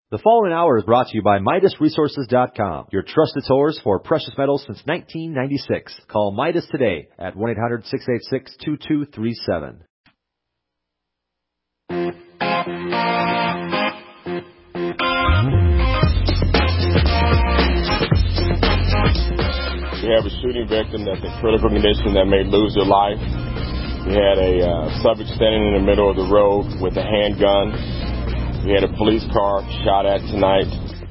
The following hour is brought to you by MidasResources.com, your trusted source for precious metals since 1996. Call Midas today at 1-800-686-2237. We have a shooting victim that's in critical condition that may lose their life. We had a subject standing in the middle of the road with a handgun. We had a police car shot at tonight.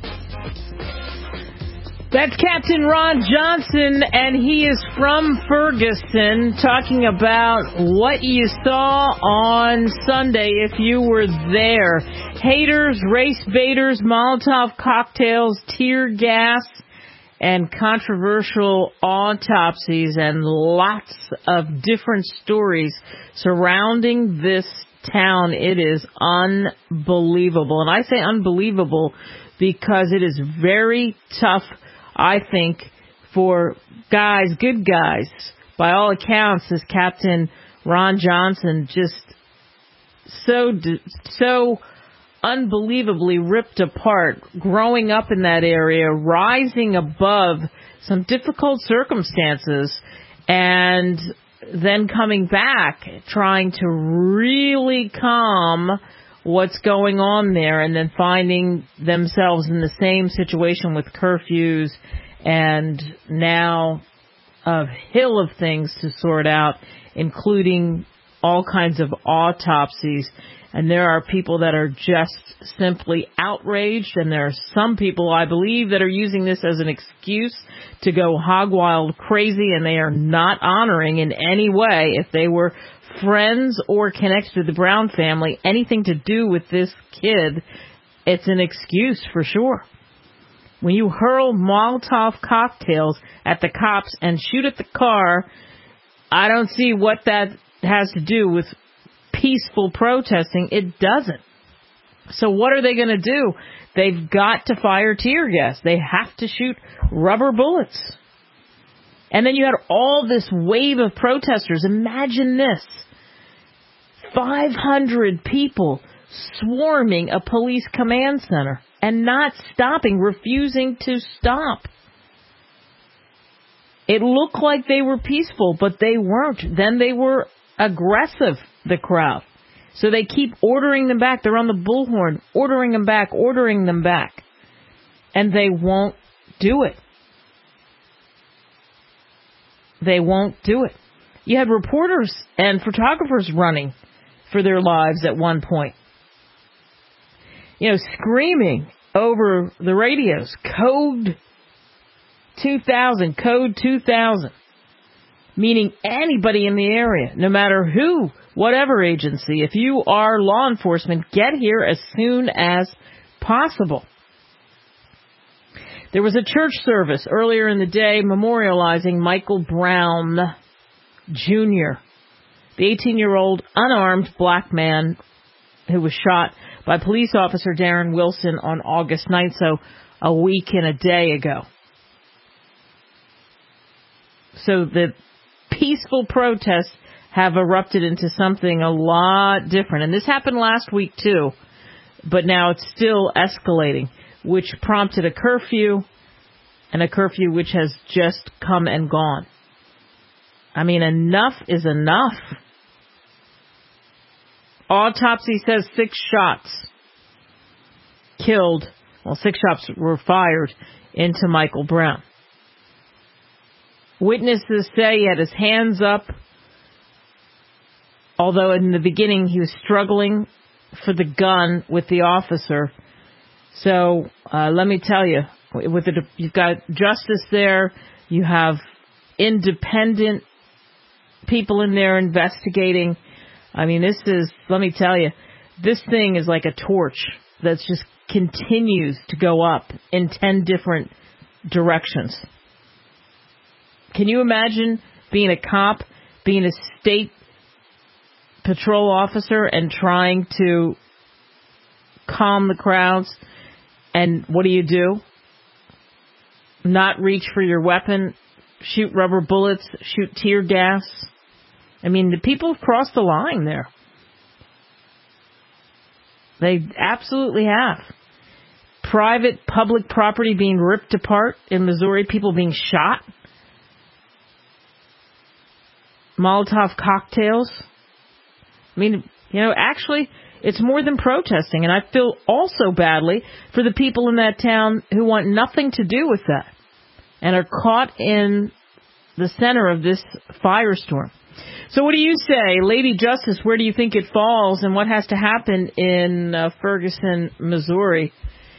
That's Captain Ron Johnson, and he is from Ferguson, talking about what you saw on Sunday if you were there. Haters, race baiters, Molotov cocktails, tear gas, and controversial autopsies, and lots of different stories surrounding this town. It is unbelievable. And I say unbelievable because it is very tough, I think, for guys, good guys. By all accounts, this Captain Ron Johnson just so unbelievably ripped apart, growing up in that area, rising above some difficult circumstances, and then coming back, trying to really calm what's going on there, and then finding themselves in the same situation with curfews and now a hill of things to sort out, including all kinds of autopsies. And there are people that are just simply outraged, and there are some people, I believe, that are using this as an excuse to go hog wild crazy, and they are not honoring in any way, if they were friends or connected to the Brown family, anything to do with this kid. It's an excuse for sure. When you hurl Molotov cocktails at the cops and shoot at the car, I don't see what that has to do with peaceful protesting. It doesn't. So what are they going to do? They've got to fire tear gas. They have to shoot rubber bullets. And then you had all this wave of protesters. Imagine this. 500 people swarming a police command center and not stopping, refusing to stop. It looked like they were peaceful, but they weren't. Then they were aggressive, the crowd. So they keep ordering them back. They're on the bullhorn, ordering them back. And they won't do it. They won't do it. You had reporters and photographers running for their lives at one point. Screaming over the radios, Code 2000, Code 2000. Meaning anybody in the area, no matter who, whatever agency, if you are law enforcement, get here as soon as possible. There was a church service earlier in the day memorializing Michael Brown Jr., the 18-year-old unarmed black man who was shot by police officer Darren Wilson on August 9th, so a week and a day ago. So the peaceful protests have erupted into something a lot different. And this happened last week, too. But now it's still escalating, which prompted a curfew, and a curfew which has just come and gone. I mean, enough is enough. Autopsy says 6 shots killed. Well, 6 shots were fired into Michael Brown. Witnesses say he had his hands up, although in the beginning he was struggling for the gun with the officer. So let me tell you, you've got justice there. You have independent people in there investigating. I mean, let me tell you, this thing is like a torch that just continues to go up in 10 different directions. Can you imagine being a cop, being a state patrol officer and trying to calm the crowds? And what do? Not reach for your weapon, shoot rubber bullets, shoot tear gas? I mean, the people have crossed the line there. They absolutely have. private, public property being ripped apart in Missouri, people being shot, Molotov cocktails. I mean, actually, it's more than protesting, and I feel also badly for the people in that town who want nothing to do with that and are caught in the center of this firestorm. So what do you say? Lady Justice, where do you think it falls, and what has to happen in Ferguson, Missouri?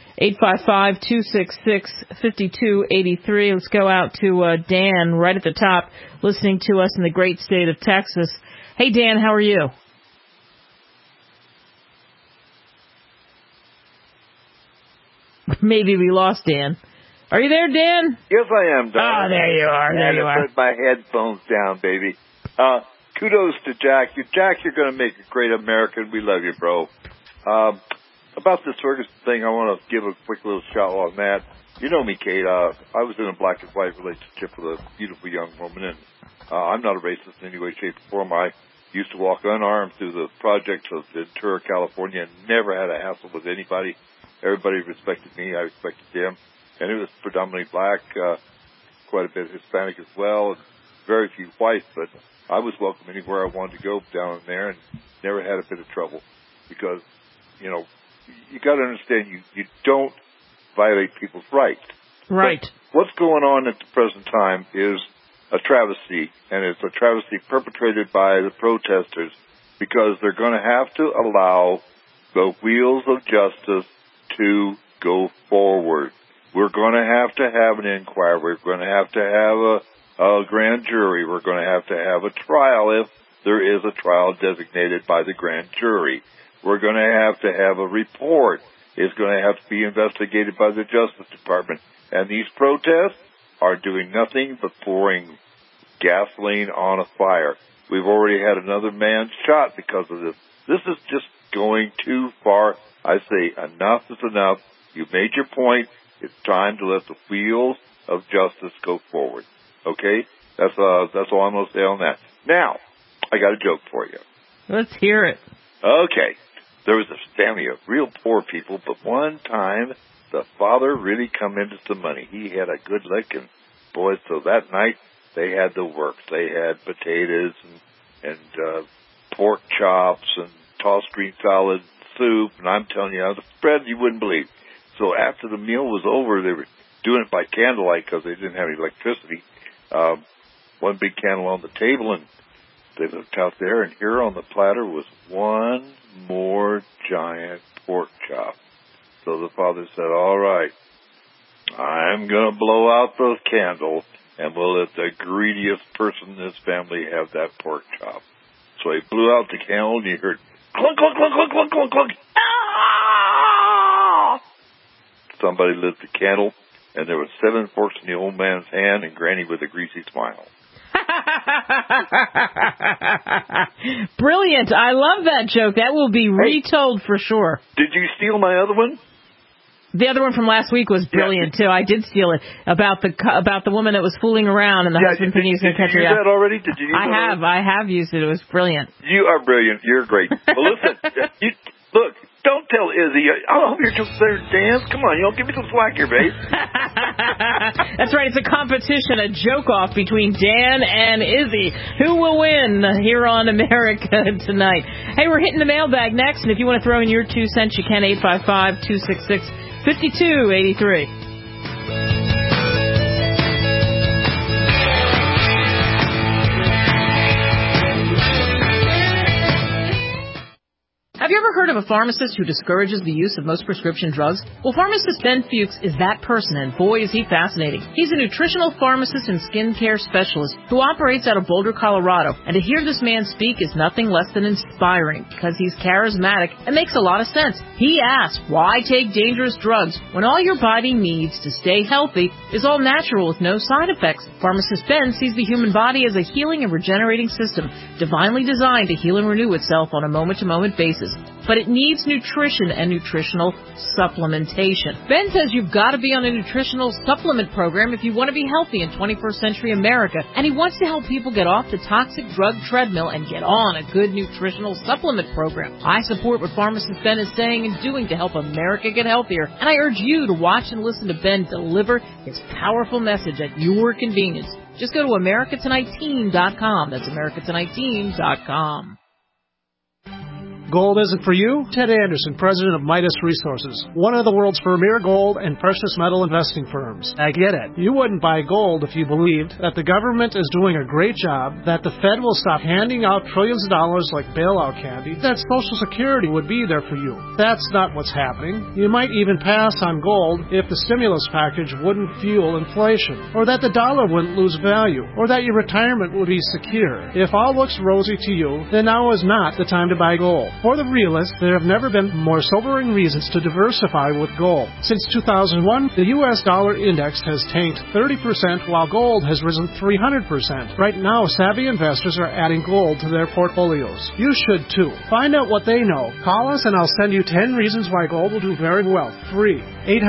855-266-5283. Let's go out to Dan right at the top, listening to us in the great state of Texas. Hey, Dan, how are you? Maybe we lost Dan. Are you there, Dan? Yes, I am, Don. Oh, there you are. There you are. I put my headphones down, baby. Kudos to Jack. Jack, you're going to make a great American. We love you, bro. About this Ferguson thing, I want to give a quick little shout on that. You know me, Kate. I was in a black and white relationship with a beautiful young woman, and I'm not a racist in any way, shape, or form. I used to walk unarmed through the projects of Ventura, California, and never had a hassle with anybody. Everybody respected me. I respected them. And it was predominantly black, quite a bit Hispanic as well, and very few white, but I was welcome anywhere I wanted to go down there and never had a bit of trouble because, you got to understand you don't violate people's rights. Right. But what's going on at the present time is a travesty, and it's a travesty perpetrated by the protesters because they're going to have to allow the wheels of justice to go forward. We're going to have an inquiry. We're going to have a grand jury. We're going to have a trial if there is a trial designated by the grand jury. We're going to have a report. It's going to have to be investigated by the Justice Department. And these protests are doing nothing but pouring gasoline on a fire. We've already had another man shot because of this. This is just going too far. I say enough is enough. You've made your point. It's time to let the wheels of justice go forward. Okay? That's all I'm going to say on that. Now, I got a joke for you. Let's hear it. Okay. There was a family of real poor people, but one time the father really come into some money. He had a good lick, and boy, so that night they had the works. They had potatoes and pork chops and tossed green salad, soup, and I'm telling you, the spread you wouldn't believe. So after the meal was over, they were doing it by candlelight because they didn't have any electricity. One big candle on the table, and they looked out there, and here on the platter was one more giant pork chop. So the father said, all right, I'm going to blow out the candle, and we'll let the greediest person in this family have that pork chop. So he blew out the candle, and you heard clunk, clunk, clunk, clunk, clunk, clunk, clunk. Ah! Somebody lit the candle, and there were 7 forks in the old man's hand, and Granny with a greasy smile. Brilliant. I love that joke. That will be retold for sure. Did you steal my other one? The other one from last week was brilliant too. I did steal it about the woman that was fooling around and the husband thinking he was going to catch her. Did you use that already? Did you use it already? I have used it. It was brilliant. You are brilliant. You're great. Well, listen, look, don't tell Izzy. I hope you're just there to dance. Come on, give me some slack here, babe. That's right. It's a competition, a joke-off between Dan and Izzy. Who will win here on America Tonight? Hey, we're hitting the mailbag next, and if you want to throw in your 2 cents, you can, 855-266-5283. Have you ever heard of a pharmacist who discourages the use of most prescription drugs? Well, pharmacist Ben Fuchs is that person, and boy, is he fascinating. He's a nutritional pharmacist and skincare specialist who operates out of Boulder, Colorado. And to hear this man speak is nothing less than inspiring because he's charismatic and makes a lot of sense. He asks, why take dangerous drugs when all your body needs to stay healthy is all natural with no side effects? Pharmacist Ben sees the human body as a healing and regenerating system, divinely designed to heal and renew itself on a moment-to-moment basis. but it needs nutrition and nutritional supplementation. Ben says you've got to be on a nutritional supplement program if you want to be healthy in 21st century America, and he wants to help people get off the toxic drug treadmill and get on a good nutritional supplement program. I support what pharmacist Ben is saying and doing to help America get healthier, and I urge you to watch and listen to Ben deliver his powerful message at your convenience. Just go to AmericaTonightTeam.com. That's AmericaTonightTeam.com. Gold isn't for you? Ted Anderson, president of Midas Resources, one of the world's premier gold and precious metal investing firms. I get it. You wouldn't buy gold if you believed that the government is doing a great job, that the Fed will stop handing out trillions of dollars like bailout candy, that Social Security would be there for you. That's not what's happening. You might even pass on gold if the stimulus package wouldn't fuel inflation, or that the dollar wouldn't lose value, or that your retirement would be secure. If all looks rosy to you, then now is not the time to buy gold. For the realists, there have never been more sobering reasons to diversify with gold. Since 2001, the U.S. dollar index has tanked 30%, while gold has risen 300%. Right now, savvy investors are adding gold to their portfolios. You should too. Find out what they know. Call us and I'll send you 10 reasons why gold will do very well. Free.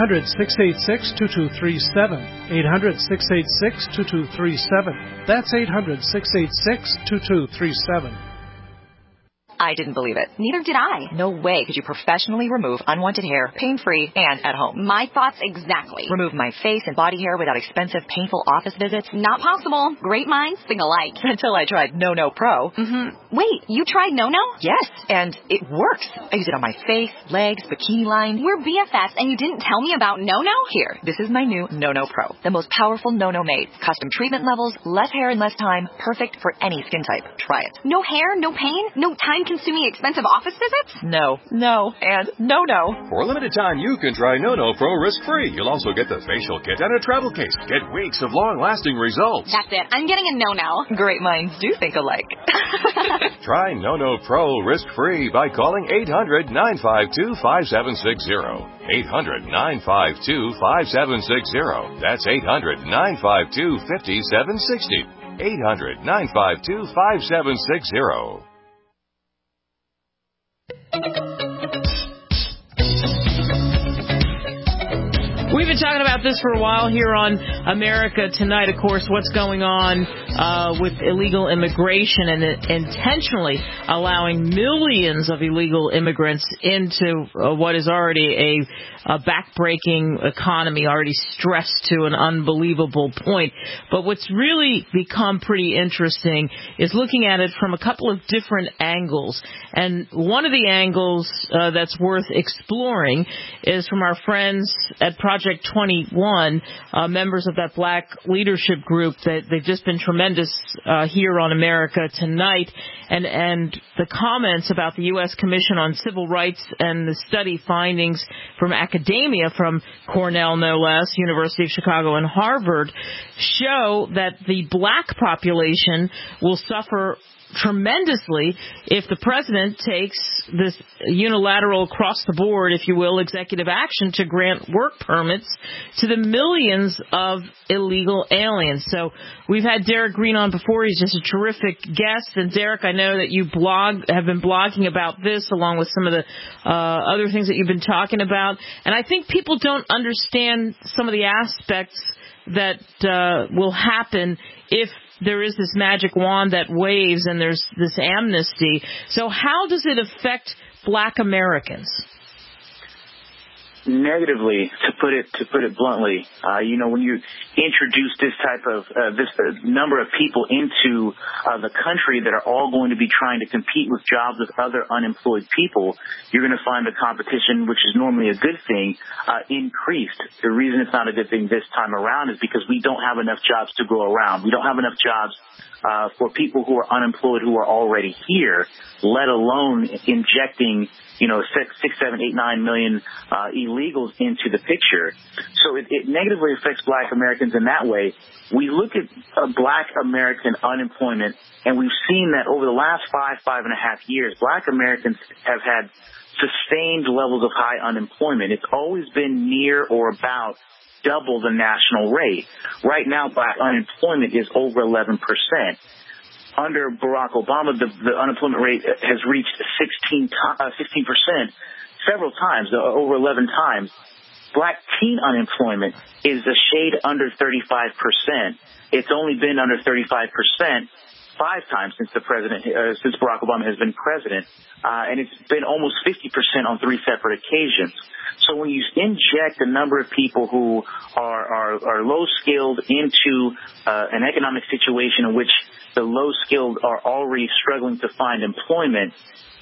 800-686-2237. 800-686-2237. That's 800-686-2237. I didn't believe it. Neither did I. No way could you professionally remove unwanted hair, pain-free, and at home. My thoughts exactly. Remove my face and body hair without expensive, painful office visits? Not possible. Great minds think alike. Until I tried No Pro. Wait, you tried No? Yes, and it works. I use it on my face, legs, bikini line. We're BFFs, and you didn't tell me about No? Here, this is my new No Pro. The most powerful No made. Custom treatment levels, less hair in less time. Perfect for any skin type. Try it. No hair, no pain, no time-consuming expensive office visits? No, and no. For a limited time, you can try No Pro risk-free. You'll also get the facial kit and a travel case. Get weeks of long-lasting results. That's it. I'm getting a No. Great minds do think alike. Try No Pro risk-free by calling 800-952-5760. 800-952-5760. That's 800-952-5760. 800-952-5760. We've been talking about this for a while here on America Tonight. Of course, what's going on with illegal immigration and intentionally allowing millions of illegal immigrants into what is already a back-breaking economy, already stressed to an unbelievable point. But what's really become pretty interesting is looking at it from a couple of different angles. And one of the angles that's worth exploring is from our friends at Project 21, members of that black leadership group. That they've just been tremendous here on America Tonight, and the comments about the U.S. Commission on Civil Rights and the study findings from academia, from Cornell no less, University of Chicago and Harvard, show that the black population will suffer tremendously if the president takes this unilateral across-the-board, if you will, executive action to grant work permits to the millions of illegal aliens. So we've had Derek Green on before. He's just a terrific guest. And Derek, I know that you have been blogging about this along with some of the other things that you've been talking about. And I think people don't understand some of the aspects that will happen if there is this magic wand that waves and there's this amnesty. So how does it affect black Americans? Negatively, to put it bluntly. When you introduce this type of this number of people into the country that are all going to be trying to compete with jobs with other unemployed people, you're going to find the competition, which is normally a good thing, increased. The reason it's not a good thing this time around is because we don't have enough jobs to go around. We don't have enough jobs for people who are unemployed who are already here, let alone injecting 6, 7, 8, 9 million illegals into the picture. So it negatively affects black Americans in that way. We look at black American unemployment, and we've seen that over the last 5.5 years, black Americans have had sustained levels of high unemployment. It's always been near or about double the national rate. Right now, black unemployment is over 11%. under Barack Obama, the unemployment rate has reached 16% several times, over 11 times. Black teen unemployment is a shade under 35%. It's only been under 35% 5 times since since Barack Obama has been president, and it's been almost 50% on 3 separate occasions. So when you inject a number of people who are low skilled into an economic situation in which the low skilled are already struggling to find employment,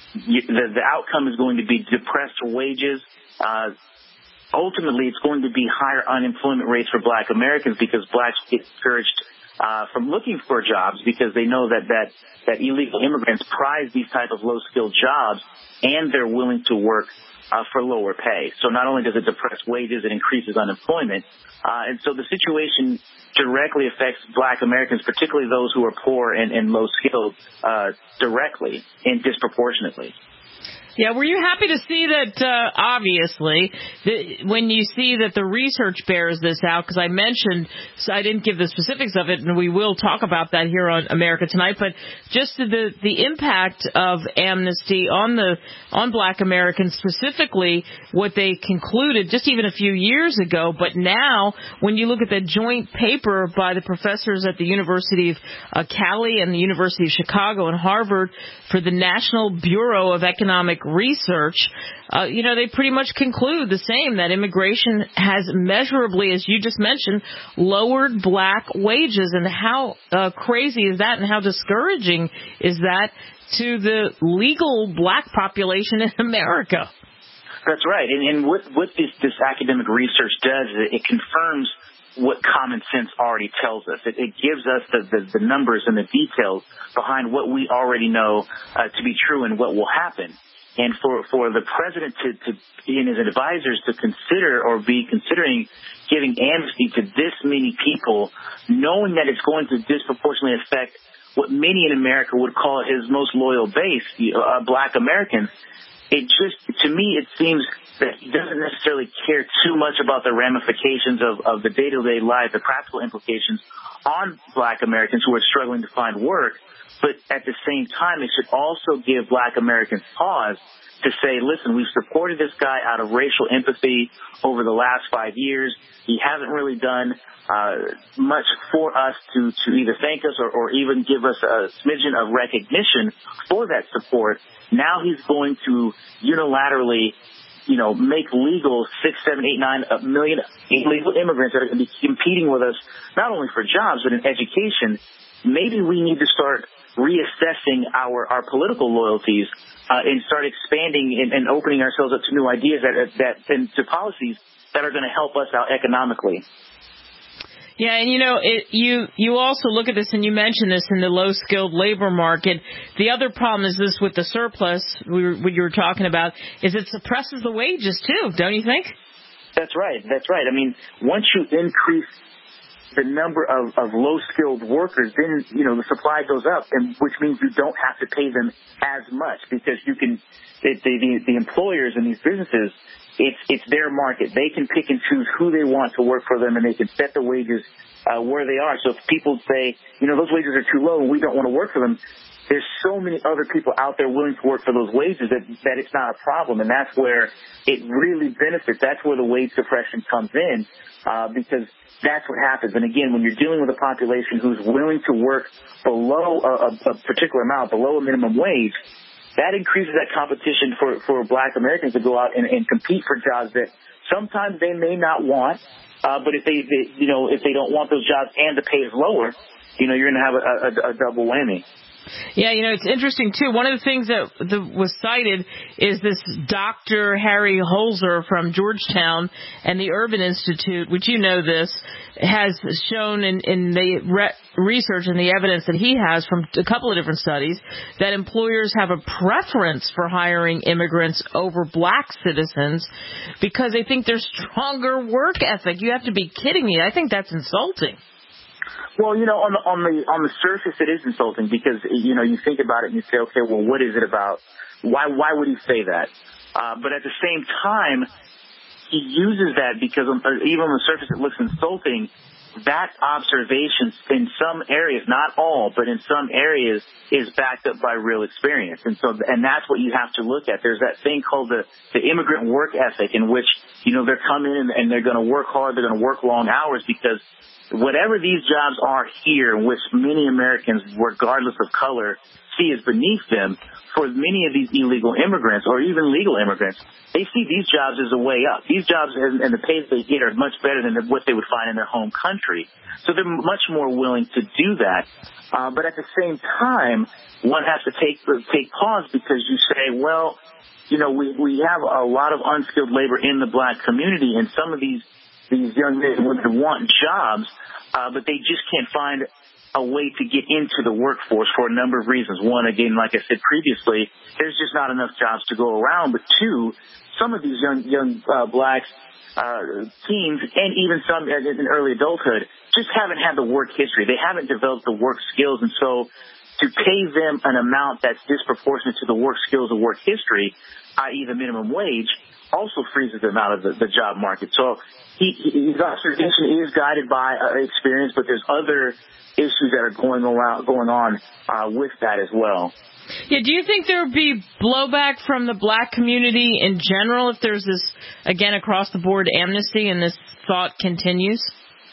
the outcome is going to be depressed wages. Ultimately, it's going to be higher unemployment rates for Black Americans because blacks get discouraged from looking for jobs because they know that illegal immigrants prize these type of low-skilled jobs and they're willing to work for lower pay. So not only does it depress wages, it increases unemployment. And so the situation directly affects Black Americans, particularly those who are poor and low-skilled, directly and disproportionately. Yeah, were you happy to see that, obviously, when you see that the research bears this out? Because I mentioned, so I didn't give the specifics of it, and we will talk about that here on America Tonight, but just the impact of amnesty on Black Americans, specifically what they concluded just even a few years ago. But now, when you look at the joint paper by the professors at the University of Cali and the University of Chicago and Harvard for the National Bureau of Economic Research, they pretty much conclude the same, that immigration has measurably, as you just mentioned, lowered black wages. And how crazy is that, and how discouraging is that to the legal black population in America? That's right. And what this academic research does is it confirms what common sense already tells us. It gives us the numbers and the details behind what we already know to be true and what will happen. And for the president to and his advisors to consider or be considering giving amnesty to this many people, knowing that it's going to disproportionately affect what many in America would call his most loyal base, Black Americans, to me, it seems that he doesn't necessarily care too much about the ramifications of the day-to-day life, the practical implications on Black Americans who are struggling to find work. But at the same time, it should also give Black Americans pause to say, listen, we've supported this guy out of racial empathy over the last 5 years. He hasn't really done much for us to either thank us or even give us a smidgen of recognition for that support. Now he's going to unilaterally, make legal 6, 7, 8, 9 million illegal immigrants that are going to be competing with us, not only for jobs, but in education. Maybe we need to start reassessing our political loyalties and start expanding and opening ourselves up to new ideas and to policies that are going to help us out economically. Yeah, and you also look at this, and you mentioned this in the low-skilled labor market. The other problem is this with the surplus what you were talking about, is it suppresses the wages too, don't you think? That's right. I mean, once you increase the number of low-skilled workers, then, the supply goes up, and which means you don't have to pay them as much because the employers and these businesses, it's their market. They can pick and choose who they want to work for them, and they can set the wages where they are. So if people say, those wages are too low and we don't want to work for them, there's so many other people out there willing to work for those wages that it's not a problem. And that's where it really benefits. That's where the wage suppression comes in because that's what happens. And again, when you're dealing with a population who's willing to work below a particular amount, below a minimum wage, that increases that competition for Black Americans to go out and compete for jobs that sometimes they may not want. But if they don't want those jobs and the pay is lower, you're going to have a double whammy. Yeah, it's interesting, too. One of the things that was cited is this Dr. Harry Holzer from Georgetown and the Urban Institute, which this, has shown in the research and the evidence that he has from a couple of different studies that employers have a preference for hiring immigrants over black citizens because they think there's stronger work ethic. You have to be kidding me. I think that's insulting. Well, on the surface, it is insulting because, you think about it and you say, okay, well, what is it about? Why would he say that? But at the same time, he uses that because even on the surface it looks insulting. that observation in some areas, not all, but in some areas, is backed up by real experience. And that's what you have to look at. There's that thing called the immigrant work ethic, in which, they're coming in and they're going to work hard, they're going to work long hours, because whatever these jobs are here, which many Americans, regardless of color, see as beneath them, for many of these illegal immigrants or even legal immigrants, they see these jobs as a way up. These jobs and the pays they get are much better than what they would find in their home country. So they're much more willing to do that. But at the same time, one has to take pause, because you say, well, we have a lot of unskilled labor in the black community, and some of these young men and women want jobs, but they just can't find a way to get into the workforce for a number of reasons. One, again, like I said previously, there's just not enough jobs to go around. But two, some of these young blacks, teens, and even some in early adulthood, just haven't had the work history. They haven't developed the work skills. And so to pay them an amount that's disproportionate to the work skills or work history, i.e. the minimum wage, also freezes them out of the job market. So his observation is guided by experience, but there's other issues that are going on with that as well. Yeah, do you think there would be blowback from the black community in general if there's this, again, across-the-board amnesty and this thought continues?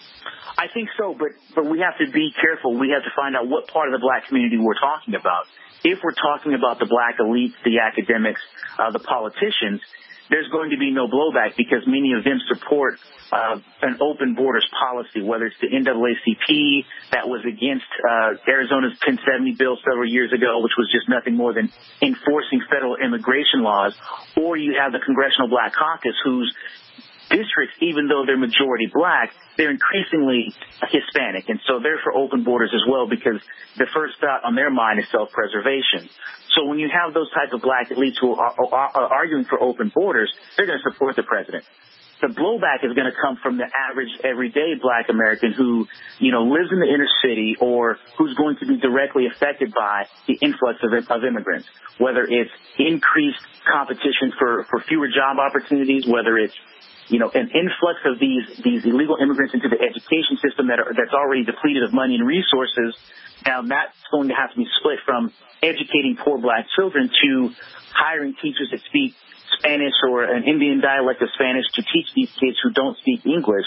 I think so, but we have to be careful. We have to find out what part of the black community we're talking about. If we're talking about the black elites, the academics, the politicians, there's going to be no blowback, because many of them support an open borders policy, whether it's the NAACP that was against Arizona's 1070 bill several years ago, which was just nothing more than enforcing federal immigration laws, or you have the Congressional Black Caucus, whose districts, even though they're majority black, they're increasingly Hispanic, and so they're for open borders as well, because the first thought on their mind is self-preservation. So when you have those types of black elites who are arguing for open borders, they're going to support the president. The blowback is going to come from the average, everyday black American who, lives in the inner city, or who's going to be directly affected by the influx of immigrants, whether it's increased competition for fewer job opportunities, whether it's an influx of these illegal immigrants into the education system that's already depleted of money and resources. Now that's going to have to be split from educating poor black children to hiring teachers that speak Spanish or an Indian dialect of Spanish to teach these kids who don't speak English,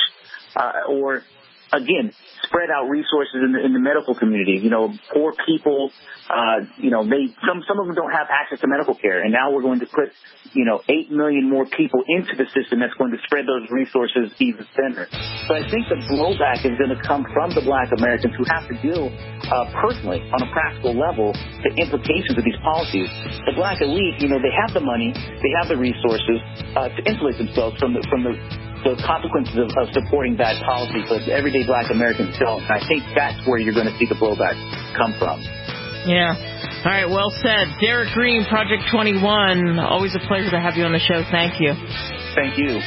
or again, spread out resources in the medical community. Poor people, some of them don't have access to medical care, and now we're going to put 8 million more people into the system that's going to spread those resources even thinner. So I think the blowback is going to come from the black Americans who have to deal personally, on a practical level, the implications of these policies. The black elite, they have the money, they have the resources to insulate themselves from the consequences of supporting bad policy, but everyday black Americans don't. And I think that's where you're going to see the blowback come from. Yeah. All right, well said. Derek Green, Project 21. Always a pleasure to have you on the show. Thank you. Thank you.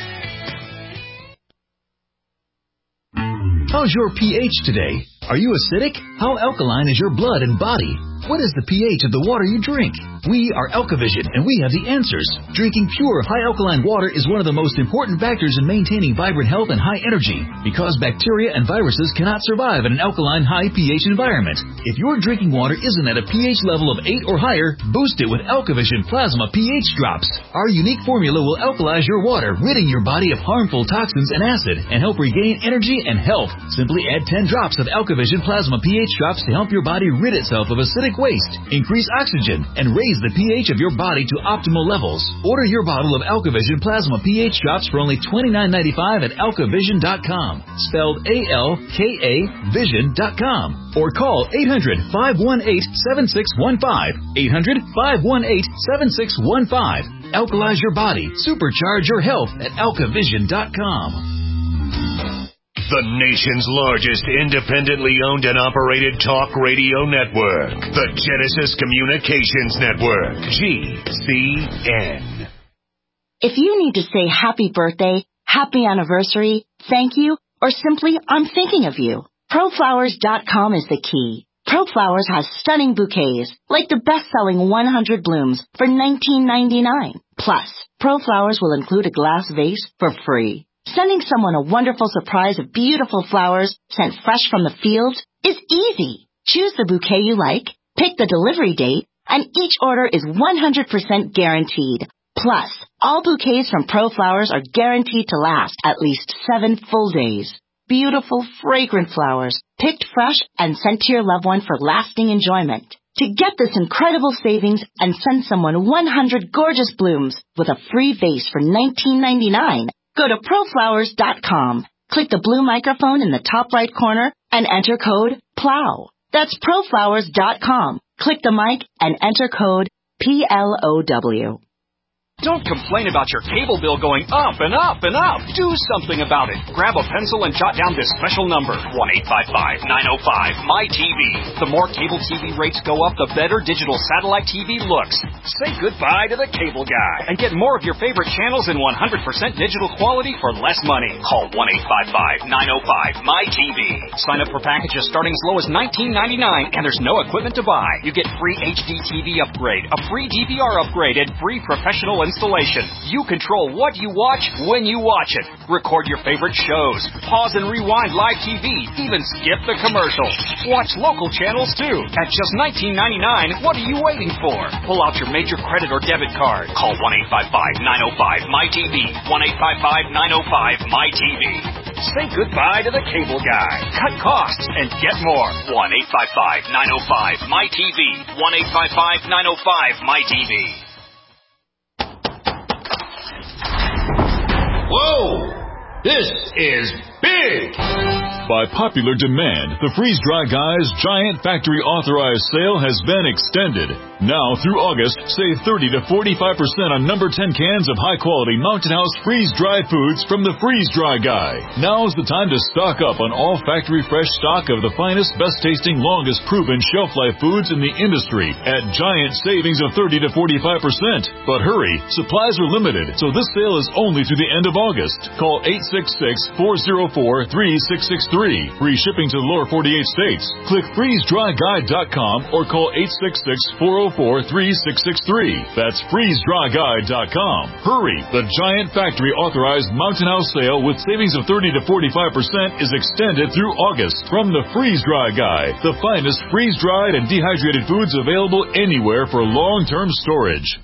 How's your pH today? Are you acidic? How alkaline is your blood and body? What is the pH of the water you drink? We are Alkavision, and we have the answers. Drinking pure, high-alkaline water is one of the most important factors in maintaining vibrant health and high energy, because bacteria and viruses cannot survive in an alkaline, high pH environment. If your drinking water isn't at a pH level of 8 or higher, boost it with Alkavision Plasma pH Drops. Our unique formula will alkalize your water, ridding your body of harmful toxins and acid, and help regain energy and health. Simply add 10 drops of Alkavision Plasma pH Drops to help your body rid itself of acidic waste, increase oxygen, and raise the pH of your body to optimal levels. Order your bottle of Alkavision Plasma pH Drops for only $29.95 at alkavision.com, spelled A-L-K-A Vision.com, or call 800-518-7615, 800-518-7615. Alkalize your body, supercharge your health at alkavision.com. The nation's largest independently owned and operated talk radio network. The Genesis Communications Network. GCN. If you need to say happy birthday, happy anniversary, thank you, or simply I'm thinking of you, ProFlowers.com is the key. ProFlowers has stunning bouquets, like the best-selling 100 blooms for $19.99. Plus, ProFlowers will include a glass vase for free. Sending someone a wonderful surprise of beautiful flowers sent fresh from the field is easy. Choose the bouquet you like, pick the delivery date, and each order is 100% guaranteed. Plus, all bouquets from ProFlowers are guaranteed to last at least 7 full days. Beautiful, fragrant flowers, picked fresh and sent to your loved one for lasting enjoyment. To get this incredible savings and send someone 100 gorgeous blooms with a free vase for $19.99, go to proflowers.com. Click the blue microphone in the top right corner and enter code PLOW. That's proflowers.com. Click the mic and enter code PLOW. Don't complain about your cable bill going up and up and up. Do something about it. Grab a pencil and jot down this special number, 1-855-905-MY-TV. The more cable TV rates go up, the better digital satellite TV looks. Say goodbye to the cable guy and get more of your favorite channels in 100% digital quality for less money. Call 1-855-905-MY-TV. Sign up for packages starting as low as $19.99, and there's no equipment to buy. You get free HD TV upgrade, a free DVR upgrade, and free professional installation. You control what you watch when you watch it. Record your favorite shows. Pause and rewind live TV. Even skip the commercials. Watch local channels too. At just $19.99, what are you waiting for? Pull out your major credit or debit card. Call 1-855-905-MY-TV. 1-855-905-MY-TV. Say goodbye to the cable guy. Cut costs and get more. 1-855-905-MY-TV. 1-855-905-MY-TV. Whoa! This is big! By popular demand, the Freeze Dry Guy's giant factory authorized sale has been extended. Now through August, save 30 to 45% on number 10 cans of high-quality Mountain House freeze-dried foods from the Freeze Dry Guy. Now's the time to stock up on all factory fresh stock of the finest, best-tasting, longest-proven shelf-life foods in the industry at giant savings of 30 to 45%. But hurry, supplies are limited, so this sale is only through the end of August. Call 866-404-3663. Free shipping to the lower 48 states. Click freezedryguide.com or call 866-404-3663. That's freezedryguide.com. Hurry! The giant factory authorized Mountain House sale with savings of 30 to 45% is extended through August from the Freeze Dry Guy, the finest freeze-dried and dehydrated foods available anywhere for long-term storage.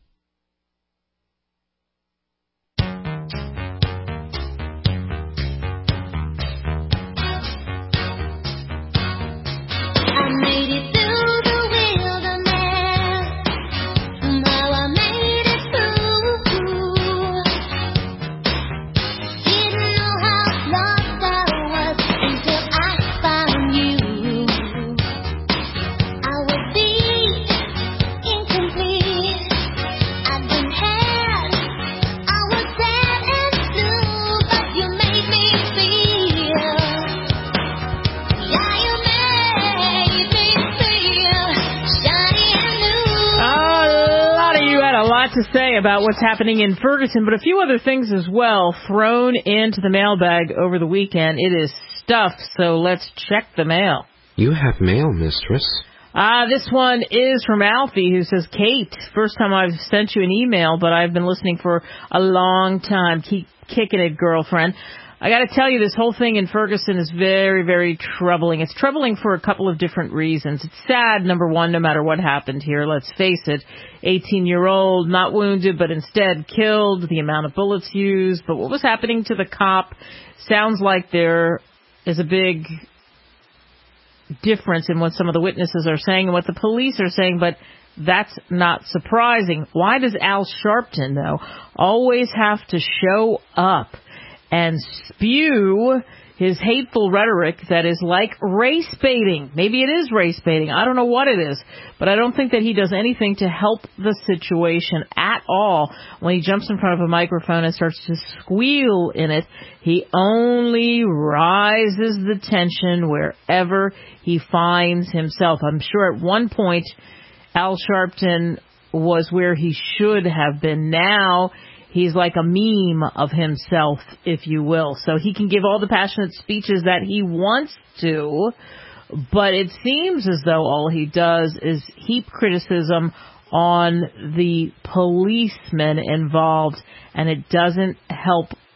To say about what's happening in Ferguson, but a few other things as well thrown into the mailbag over the weekend. It is stuffed, so let's check the mail. You have mail, mistress. This one is from Alfie, who says, Kate, first time I've sent you an email, but I've been listening for a long time. Keep kicking it, girlfriend. I got to tell you, this whole thing in Ferguson is very, very troubling. It's troubling for a couple of different reasons. It's sad, number one, no matter what happened here. Let's face it, 18-year-old, not wounded, but instead killed, the amount of bullets used. But what was happening to the cop sounds like there is a big difference in what some of the witnesses are saying and what the police are saying, but that's not surprising. Why does Al Sharpton, though, always have to show up and spew his hateful rhetoric that is like race baiting? Maybe it is race baiting. I don't know what it is. But I don't think that he does anything to help the situation at all. When he jumps in front of a microphone and starts to squeal in it, he only rises the tension wherever he finds himself. I'm sure at one point Al Sharpton was where he should have been. Now he's like a meme of himself, if you will. So he can give all the passionate speeches that he wants to, but it seems as though all he does is heap criticism on the policemen involved, and it doesn't help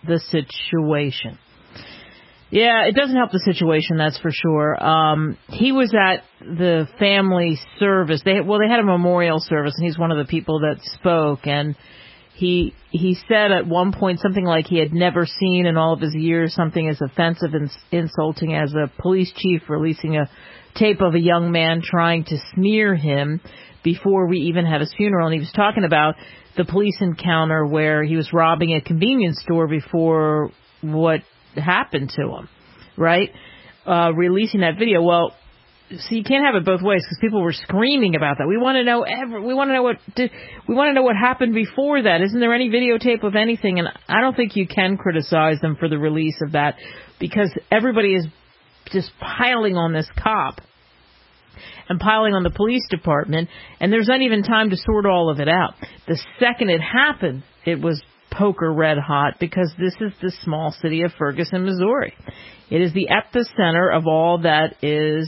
the situation. Yeah, it doesn't help the situation, that's for sure. He was at the family service. They had a memorial service, and he's one of the people that spoke. And he said at one point something like he had never seen in all of his years something as offensive and insulting as a police chief releasing a tape of a young man trying to smear him before we even had his funeral. And he was talking about the police encounter where he was robbing a convenience store before what happened to him, right? Releasing that video. Well, so you can't have it both ways, because people were screaming about that. We want to know what happened before that. Isn't there any videotape of anything? And I don't think you can criticize them for the release of that, because everybody is just piling on this cop and piling on the police department, and there's not even time to sort all of it out. The second it happened, it was poker red hot, because this is the small city of Ferguson, Missouri. It is the epicenter of all that is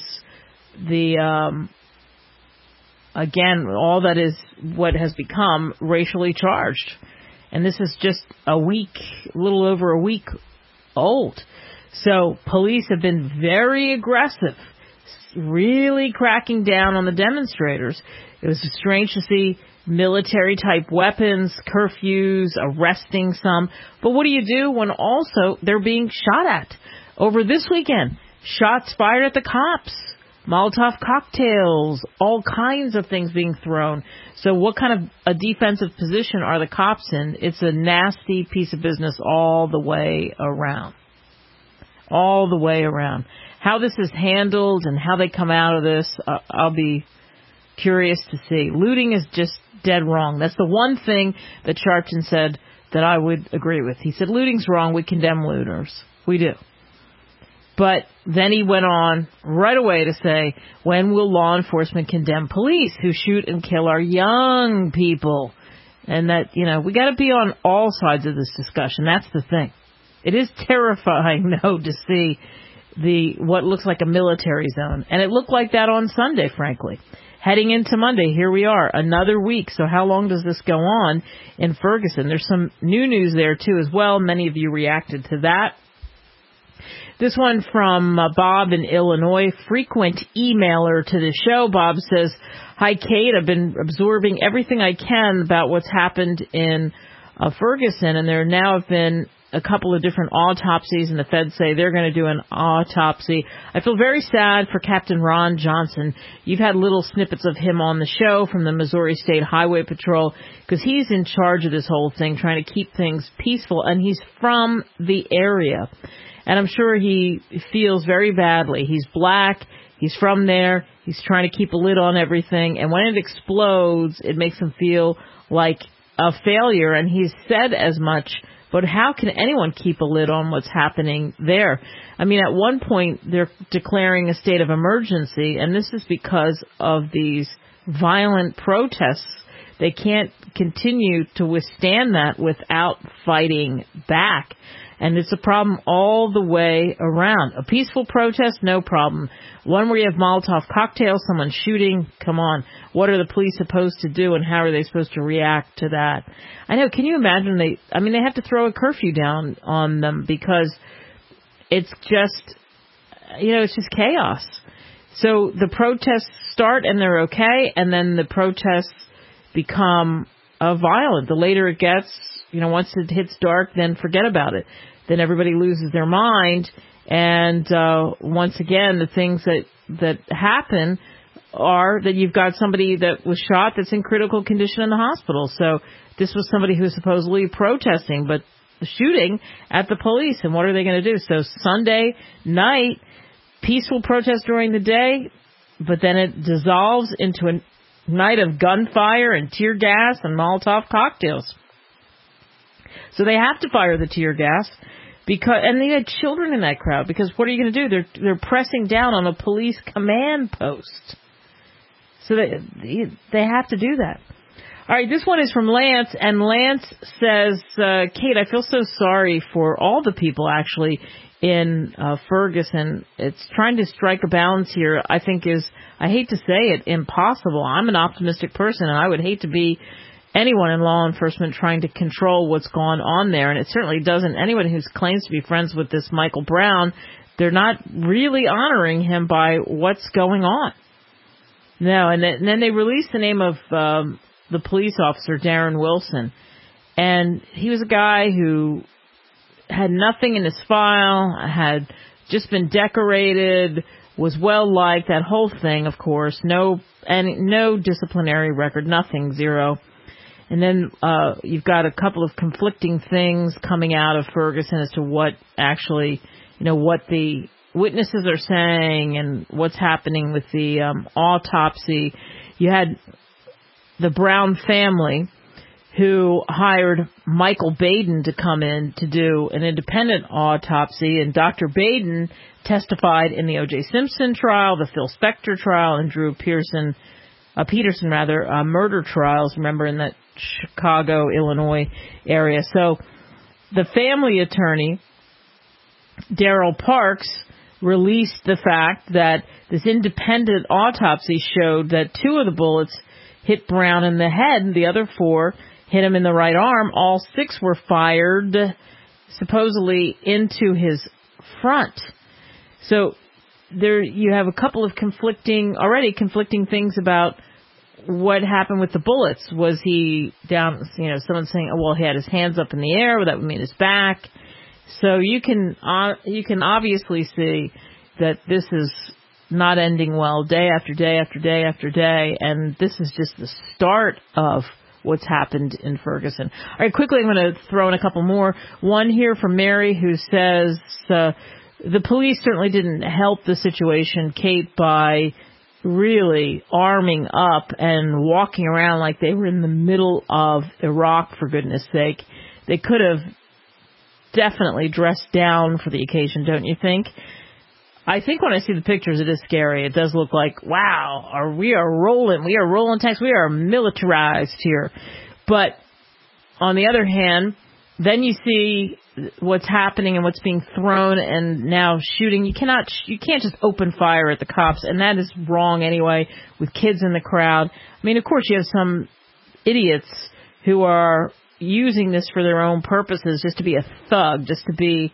all that is what has become racially charged. And this is just a little over a week old. So police have been very aggressive, really cracking down on the demonstrators. It was strange to see military-type weapons, curfews, arresting some. But what do you do when also they're being shot at? Over this weekend, shots fired at the cops, Molotov cocktails, all kinds of things being thrown. So what kind of a defensive position are the cops in? It's a nasty piece of business all the way around. All the way around. How this is handled and how they come out of this, I'll be curious to see. Looting is just dead wrong. That's the one thing that Sharpton said that I would agree with. He said, looting's wrong. We condemn looters. We do. But then he went on right away to say, when will law enforcement condemn police who shoot and kill our young people? And that, we got to be on all sides of this discussion. That's the thing. It is terrifying, though, to see what looks like a military zone. And it looked like that on Sunday, frankly. Heading into Monday, here we are, another week. So how long does this go on in Ferguson? There's some new news there, too, as well. Many of you reacted to that. This one from Bob in Illinois, frequent emailer to the show. Bob says, hi, Kate. I've been absorbing everything I can about what's happened in Ferguson, and there now have been a couple of different autopsies, and the feds say they're going to do an autopsy. I feel very sad for Captain Ron Johnson. You've had little snippets of him on the show from the Missouri State Highway Patrol, because he's in charge of this whole thing, trying to keep things peaceful, and he's from the area. And I'm sure he feels very badly. He's black. He's from there. He's trying to keep a lid on everything. And when it explodes, it makes him feel like a failure. And he's said as much. But how can anyone keep a lid on what's happening there? I mean, at one point, they're declaring a state of emergency. And this is because of these violent protests. They can't continue to withstand that without fighting back. And it's a problem all the way around. A peaceful protest, no problem. One where you have Molotov cocktails, someone shooting, come on. What are the police supposed to do, and how are they supposed to react to that? I know, can you imagine they have to throw a curfew down on them, because it's just, it's just chaos. So the protests start and they're okay, and then the protests become violent. The later it gets, once it hits dark, then forget about it. Then everybody loses their mind. And once again, the things that happen are that you've got somebody that was shot that's in critical condition in the hospital. So this was somebody who's supposedly protesting, but shooting at the police. And what are they going to do? So Sunday night, peaceful protest during the day, but then it dissolves into a night of gunfire and tear gas and Molotov cocktails. So they have to fire the tear gas, and they had children in that crowd, because what are you going to do? They're pressing down on a police command post. So they have to do that. All right, this one is from Lance, and Lance says, Kate, I feel so sorry for all the people actually in Ferguson. It's trying to strike a balance here, I think, is, I hate to say it, impossible. I'm an optimistic person, and I would hate to be anyone in law enforcement trying to control what's gone on there. And it certainly doesn't. Anyone who claims to be friends with this Michael Brown, they're not really honoring him by what's going on. No, and then they released the name of the police officer, Darren Wilson. And he was a guy who had nothing in his file, had just been decorated, was well liked, that whole thing, of course. No disciplinary record, nothing, zero. And then you've got a couple of conflicting things coming out of Ferguson as to what actually, what the witnesses are saying and what's happening with the autopsy. You had the Brown family who hired Michael Baden to come in to do an independent autopsy, and Dr. Baden testified in the O.J. Simpson trial, the Phil Spector trial, and Drew Peterson murder trials, remember, in that Chicago, Illinois area. So the family attorney, Daryl Parks, released the fact that this independent autopsy showed that 2 of the bullets hit Brown in the head, and the other 4 hit him in the right arm. All 6 were fired, supposedly, into his front. So there you have a couple of conflicting things about what happened with the bullets. Was he down, someone saying, oh, well, he had his hands up in the air, that would mean his back. So you can obviously see that this is not ending well, day after day after day after day, and this is just the start of what's happened in Ferguson. All right, quickly, I'm going to throw in a couple more. One here from Mary, who says the police certainly didn't help the situation, Kate, by really arming up and walking around like they were in the middle of Iraq, for goodness sake. They could have definitely dressed down for the occasion, don't you think? I think when I see the pictures, it is scary. It does look like, wow, we are rolling tanks, we are militarized here. But on the other hand, then you see what's happening and what's being thrown and now shooting. You can't just open fire at the cops, and that is wrong anyway, with kids in the crowd. I mean, of course, you have some idiots who are using this for their own purposes, just to be a thug, just to be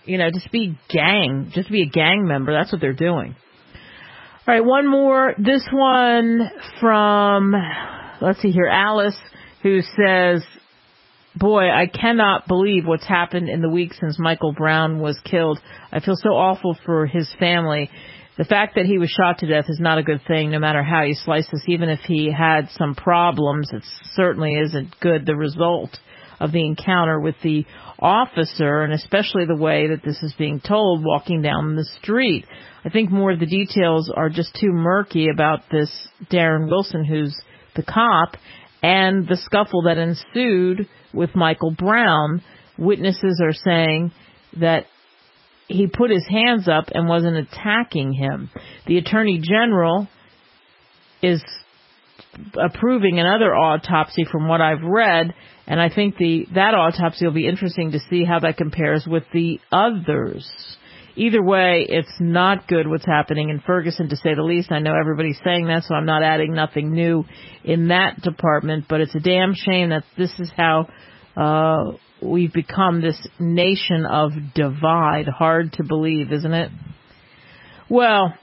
a gang member. That's what they're doing. All right, one more. This one from, let's see here, Alice, who says, boy, I cannot believe what's happened in the week since Michael Brown was killed. I feel so awful for his family. The fact that he was shot to death is not a good thing, no matter how you slice this. Even if he had some problems, it certainly isn't good, the result of the encounter with the officer, and especially the way that this is being told walking down the street. I think more of the details are just too murky about this Darren Wilson, who's the cop, and the scuffle that ensued with Michael Brown. Witnesses are saying that he put his hands up and wasn't attacking him. The Attorney General is approving another autopsy from what I've read, and I think that autopsy will be interesting to see how that compares with the others. Either way, it's not good what's happening in Ferguson, to say the least. I know everybody's saying that, so I'm not adding nothing new in that department, but it's a damn shame that this is how we've become this nation of divide. Hard to believe, isn't it? Well,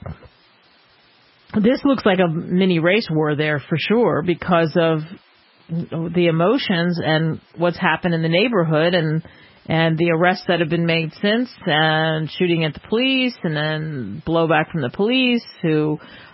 this looks like a mini race war there for sure, because of the emotions and what's happened in the neighborhood and the arrests that have been made since, and shooting at the police, and then blowback from the police, who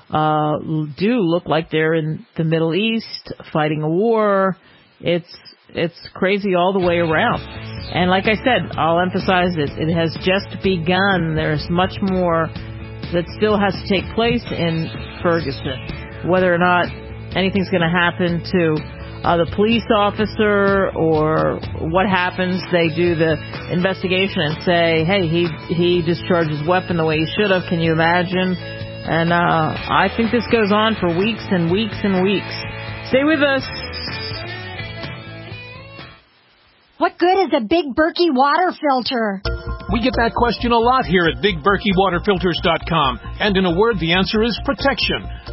do look like they're in the Middle East fighting a war. It's crazy all the way around. And like I said, I'll emphasize it has just begun. There's much more that still has to take place in Ferguson. Whether or not anything's going to happen to the police officer, or what happens, they do the investigation and say, hey, he discharged his weapon the way he should have. Can you imagine? And I think this goes on for weeks and weeks and weeks. Stay with us. What good is a Big Berkey water filter? We get that question a lot here at BigBerkeyWaterFilters.com. And in a word, the answer is protection.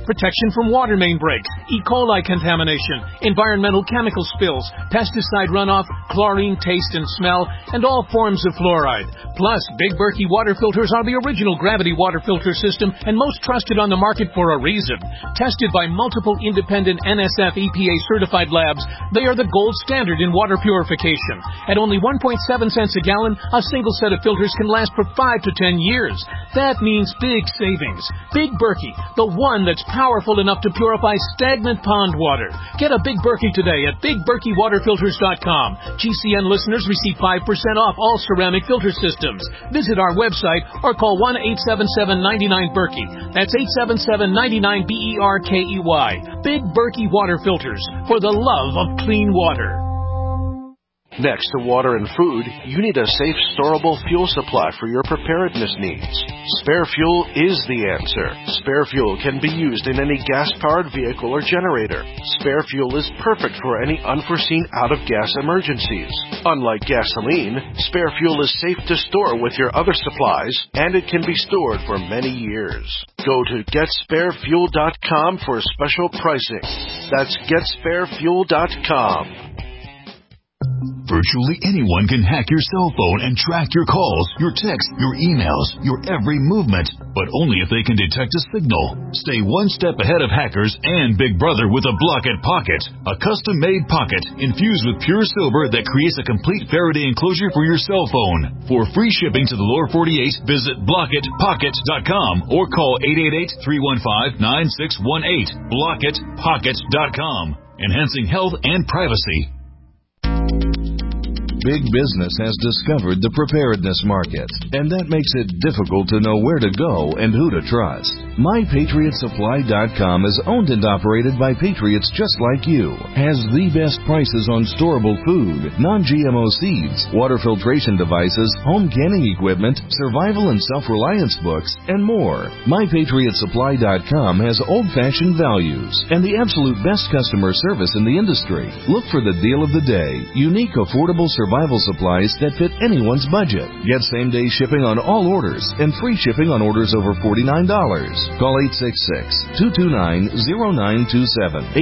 protection from water main breaks, E. coli contamination, environmental chemical spills, pesticide runoff, chlorine taste and smell, and all forms of fluoride. Plus, Big Berkey water filters are the original gravity water filter system and most trusted on the market for a reason. Tested by multiple independent NSF EPA certified labs, they are the gold standard in water purification. At only 1.7 cents a gallon, a single set of filters can last for 5 to 10 years. That means big savings. Big Berkey, the one that's powerful enough to purify stagnant pond water. Get a Big Berkey today at BigBerkeyWaterFilters.com. GCN listeners receive 5% off all ceramic filter systems. Visit our website or call 1-877-99-BERKEY. That's 877-99-BERKEY. Big Berkey Water Filters, for the love of clean water. Next to water and food, you need a safe, storable fuel supply for your preparedness needs. Spare Fuel is the answer. Spare Fuel can be used in any gas-powered vehicle or generator. Spare Fuel is perfect for any unforeseen out-of-gas emergencies. Unlike gasoline, Spare Fuel is safe to store with your other supplies, and it can be stored for many years. Go to GetSpareFuel.com for special pricing. That's GetSpareFuel.com. Virtually anyone can hack your cell phone and track your calls, your texts, your emails, your every movement, but only if they can detect a signal. Stay one step ahead of hackers and Big Brother with a Blockit Pocket, a custom-made pocket infused with pure silver that creates a complete Faraday enclosure for your cell phone. For free shipping to the lower 48, visit BlockitPocket.com or call 888-315-9618. BlockitPocket.com, enhancing health and privacy. Big business has discovered the preparedness market, and that makes it difficult to know where to go and who to trust. MyPatriotSupply.com is owned and operated by patriots just like you, has the best prices on storable food, non-GMO seeds, water filtration devices, home canning equipment, survival and self-reliance books, and more. MyPatriotSupply.com has old-fashioned values and the absolute best customer service in the industry. Look for the deal of the day, unique, affordable survival supplies that fit anyone's budget. Get same-day shipping on all orders and free shipping on orders over $49. Call 866-229-0927,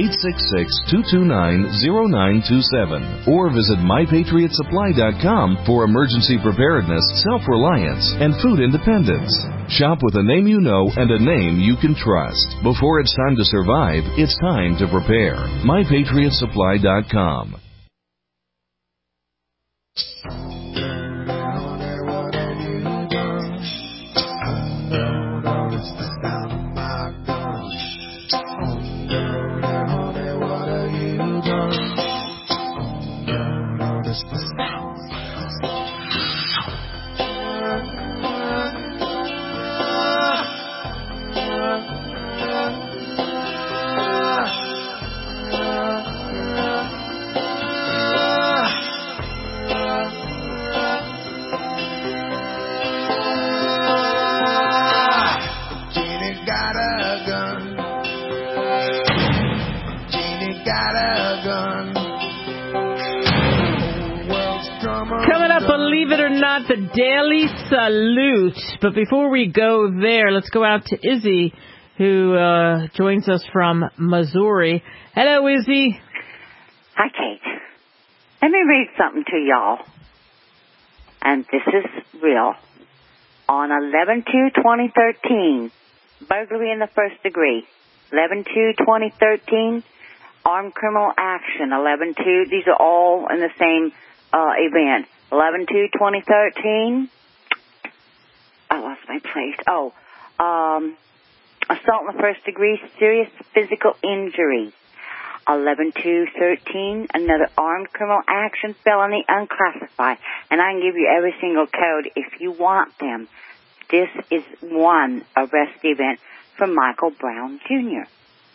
866-229-0927, or visit MyPatriotSupply.com for emergency preparedness, self-reliance, and food independence. Shop with a name you know and a name you can trust. Before it's time to survive, it's time to prepare. MyPatriotSupply.com. The Daily Salute. But before we go there, let's go out to Izzy, who joins us from Missouri. Hello, Izzy. Hi, Kate. Let me read something to y'all. And this is real. On 11/2/2013, burglary in the first degree. 11/2/2013, armed criminal action. 11/2, these are all in the same event. 11/2/2013. I lost my place. Assault in the first degree, serious physical injury. 11/2/13, another armed criminal action, felony, unclassified. And I can give you every single code if you want them. This is one arrest event for Michael Brown Jr.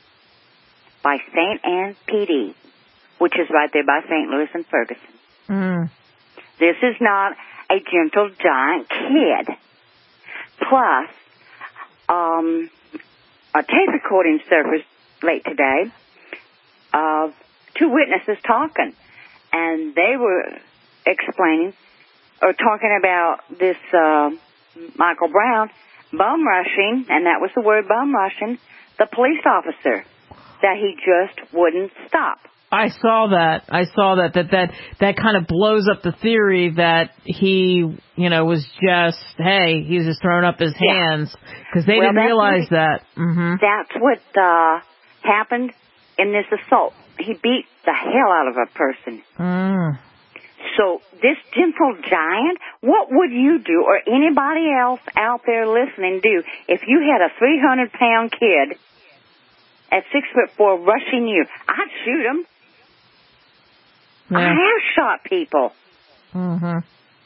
by St. Anne PD, which is right there by St. Louis and Ferguson. This is not a gentle giant kid. Plus, a tape recording surfaced late today of two witnesses talking, and they were explaining or talking about this Michael Brown bum rushing, and that was the word, bum rushing, the police officer, that he just wouldn't stop. I saw that. That kind of blows up the theory that he, was just, hey, he's just throwing up his hands, because they didn't realize that. Mm-hmm. That's what happened in this assault. He beat the hell out of a person. Mm. So this gentle giant, what would you do, or anybody else out there listening do, if you had a 300-pound kid at 6'4" rushing you? I'd shoot him. Yeah. I have shot people. Mm-hmm.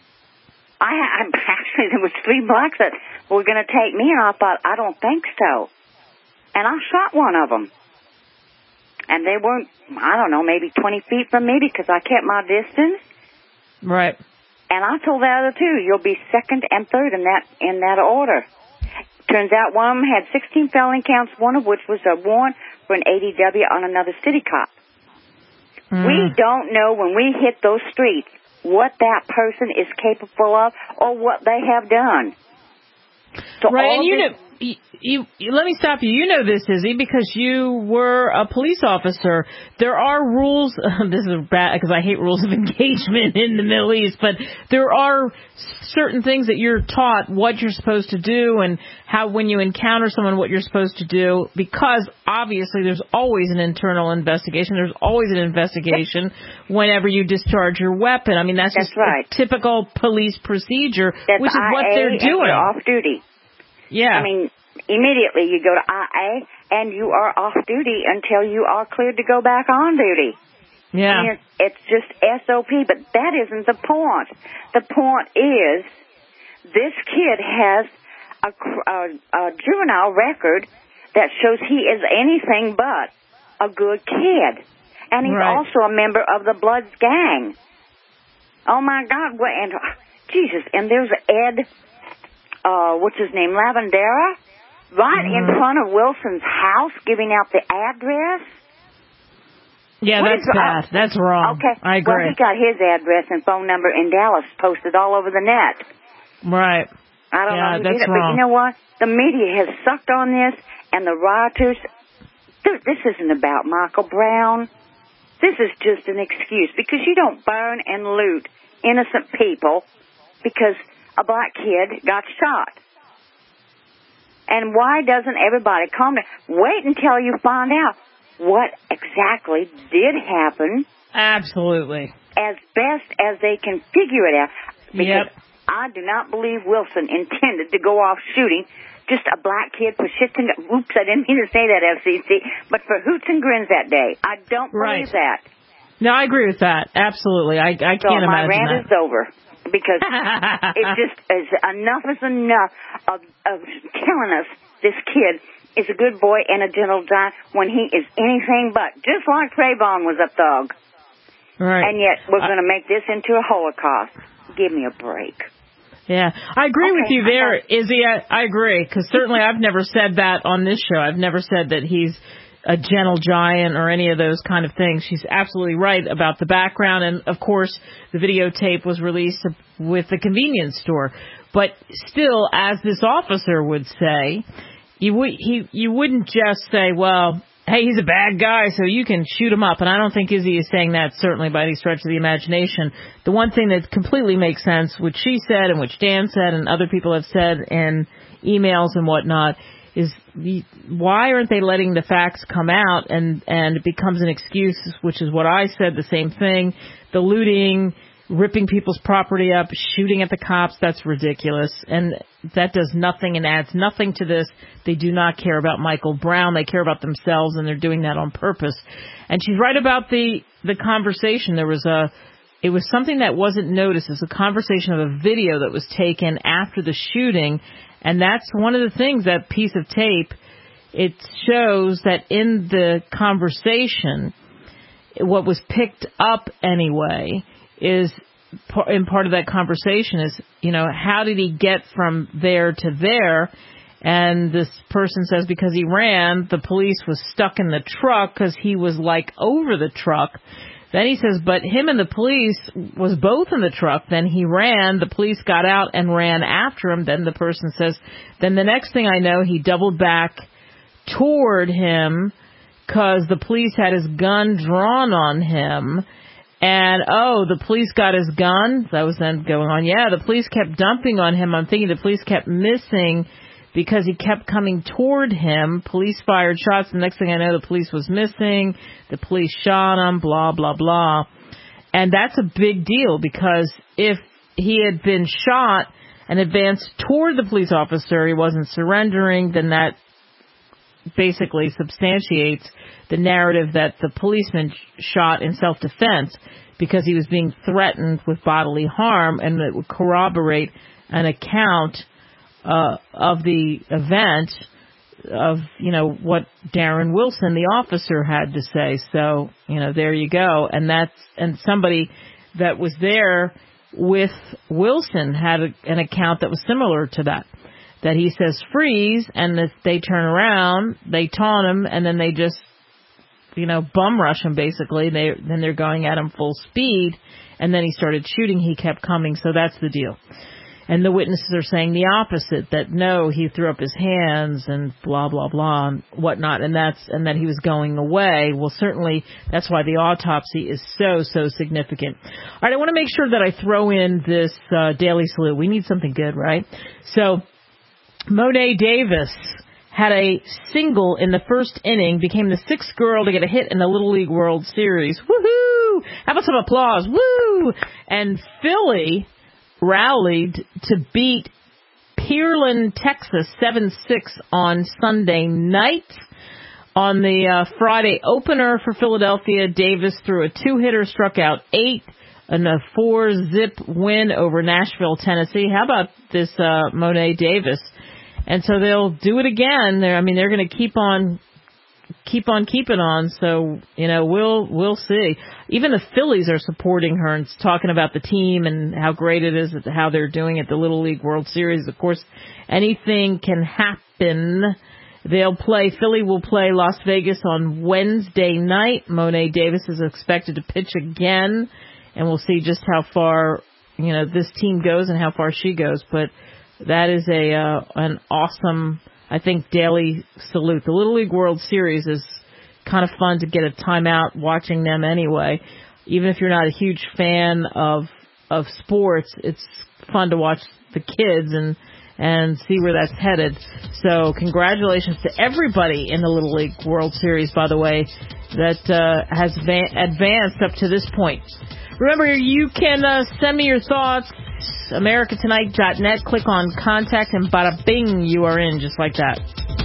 Actually, there was 3 blacks that were going to take me, and I thought, I don't think so. And I shot one of them. And they weren't, I don't know, maybe 20 feet from me because I kept my distance. Right. And I told the other 2, you'll be second and third in that order. Turns out one of them had 16 felony counts, one of which was a warrant for an ADW on another city cop. Mm. We don't know when we hit those streets what that person is capable of or what they have done. So right, and you let me stop you. You know this, Izzy, because you were a police officer. There are rules. This is bad because I hate rules of engagement in the Middle East, but there are certain things that you're taught what you're supposed to do and how, when you encounter someone, what you're supposed to do, because obviously there's always an internal investigation. There's always an investigation whenever you discharge your weapon. I mean, that's just right. A typical police procedure, that's which is IA, what they're doing. And you're off duty. Yeah. I mean, immediately you go to IA and you are off duty until you are cleared to go back on duty. Yeah. I mean, it's just SOP, but that isn't the point. The point is this kid has a juvenile record that shows he is anything but a good kid. And he's also a member of the Bloods gang. Oh, my God. And Jesus, and there's Ed... what's his name, Lavendera, right in front of Wilson's house, giving out the address. Yeah, that's bad. That's wrong. Okay. I agree. Well, he got his address and phone number in Dallas posted all over the net. Right. I don't know who that's did it, wrong. but you know what? The media has sucked on this, and the rioters, this isn't about Michael Brown. This is just an excuse, because you don't burn and loot innocent people because a black kid got shot. And why doesn't everybody calm down? Wait until you find out what exactly did happen. Absolutely. As best as they can figure it out. Because Yep. I do not believe Wilson intended to go off shooting just a black kid for shits and... Oops, I didn't mean to say that, FCC. But for hoots and grins that day. I don't believe that. No, I agree with that. Absolutely. I can't imagine my rant that. is over. Because it just is enough is enough of telling us this kid is a good boy and a gentle giant when he is anything but, just like Trayvon was a thug. Right. And yet we're going to make this into a Holocaust. Give me a break. Yeah, I agree with you there, Izzy. I agree, because certainly I've never said that on this show. I've never said that he's a gentle giant or any of those kind of things. She's absolutely right about the background. And, of course, the videotape was released with the convenience store. But still, as this officer would say, you wouldn't just say, well, hey, he's a bad guy, so you can shoot him up. And I don't think Izzy is saying that, certainly by any stretch of the imagination. The one thing that completely makes sense, which she said and which Dan said and other people have said in emails and whatnot, is why aren't they letting the facts come out, and it becomes an excuse, which is what I said, the same thing. The looting, ripping people's property up, shooting at the cops, that's ridiculous. And that does nothing and adds nothing to this. They do not care about Michael Brown. They care about themselves, and they're doing that on purpose. And she's right about the conversation. It was something that wasn't noticed. It's a conversation of a video that was taken after the shooting. And that's one of the things, that piece of tape, it shows that in the conversation, what was picked up anyway is, in part of that conversation is, how did he get from there to there? And this person says because he ran, the police was stuck in the truck because he was over the truck. Then he says, but him and the police was both in the truck. Then he ran. The police got out and ran after him. Then the person says, then the next thing I know, he doubled back toward him because the police had his gun drawn on him. And, the police got his gun. That was then going on. Yeah, the police kept dumping on him. I'm thinking the police kept missing because he kept coming toward him. Police fired shots. The next thing I know, the police was missing. The police shot him, blah, blah, blah. And that's a big deal because if he had been shot and advanced toward the police officer, he wasn't surrendering, then that basically substantiates the narrative that the policeman shot in self-defense because he was being threatened with bodily harm, and it would corroborate an account of the event of, what Darren Wilson, the officer, had to say. So, there you go. And somebody that was there with Wilson had an account that was similar to that he says freeze, and if they turn around, they taunt him, and then they just, bum rush him basically. Then they're going at him full speed, and then he started shooting. He kept coming. So that's the deal. And the witnesses are saying the opposite, that no, he threw up his hands and blah, blah, blah and whatnot, and that he was going away. Well, certainly that's why the autopsy is so, so significant. All right, I want to make sure that I throw in this Daily Salute. We need something good, right? So Mo'ne Davis had a single in the first inning, became the sixth girl to get a hit in the Little League World Series. Woohoo! How about some applause? Woo! And Philly rallied to beat Pearland, Texas, 7-6 on Sunday night. On the Friday opener for Philadelphia, Davis threw a 2-hitter, struck out 8, and a 4-zip win over Nashville, Tennessee. How about this Mo'ne Davis? And so they'll do it again. They're going to keep on keeping on. So, we'll see. Even the Phillies are supporting her and talking about the team and how great it is, how they're doing at the Little League World Series. Of course, anything can happen. Philly will play Las Vegas on Wednesday night. Mo'ne Davis is expected to pitch again, and we'll see just how far, this team goes and how far she goes. But that is an awesome, I think, daily salute. The Little League World Series is kind of fun to get a time out watching them anyway. Even if you're not a huge fan of sports, it's fun to watch the kids and see where that's headed. So congratulations to everybody in the Little League World Series, by the way, that has advanced up to this point. Remember, you can send me your thoughts, americatonight.net. Click on Contact, and bada bing, you are in, just like that.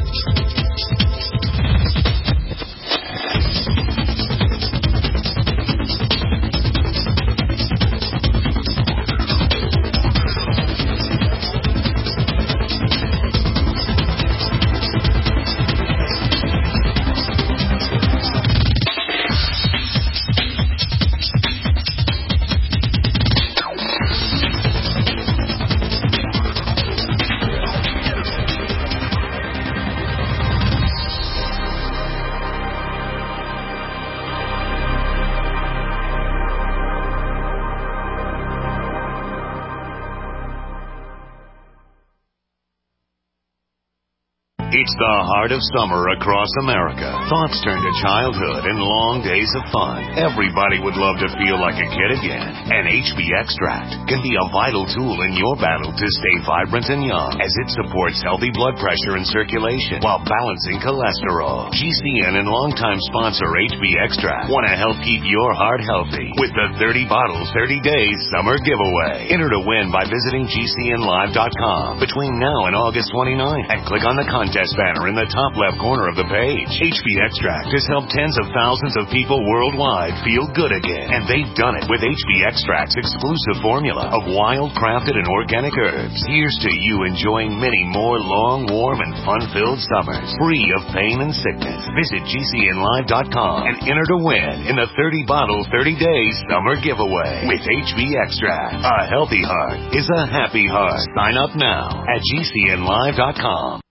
It's the heart of summer across America. Thoughts turn to childhood and long days of fun. Everybody would love to feel like a kid again. And HB Extract can be a vital tool in your battle to stay vibrant and young, as it supports healthy blood pressure and circulation while balancing cholesterol. GCN and longtime sponsor HB Extract want to help keep your heart healthy with the 30 bottles, 30 days summer giveaway. Enter to win by visiting GCNlive.com between now and August 29 and click on the contest banner in the top left corner of the page. HB Extract has helped tens of thousands of people worldwide feel good again, and they've done it with HB Extract's exclusive formula of wild, crafted, and organic herbs. Here's to you enjoying many more long, warm, and fun-filled summers, free of pain and sickness. Visit GCNlive.com and enter to win in the 30-bottle, 30-day summer giveaway with HB Extract. A healthy heart is a happy heart. Sign up now at GCNlive.com.